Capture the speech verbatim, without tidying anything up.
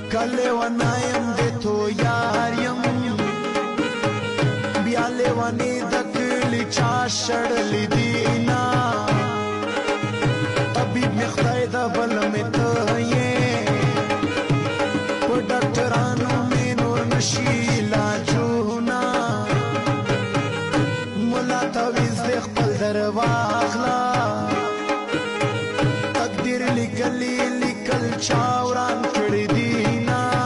کله ونایم د تو یار یم بیا لیوانی د کلی چا شړلی دینا طبیب می خدای د بل می ته یې په ډاکټرانو می نور نشي علاجونه ملا تعویذ د خپل در واخلا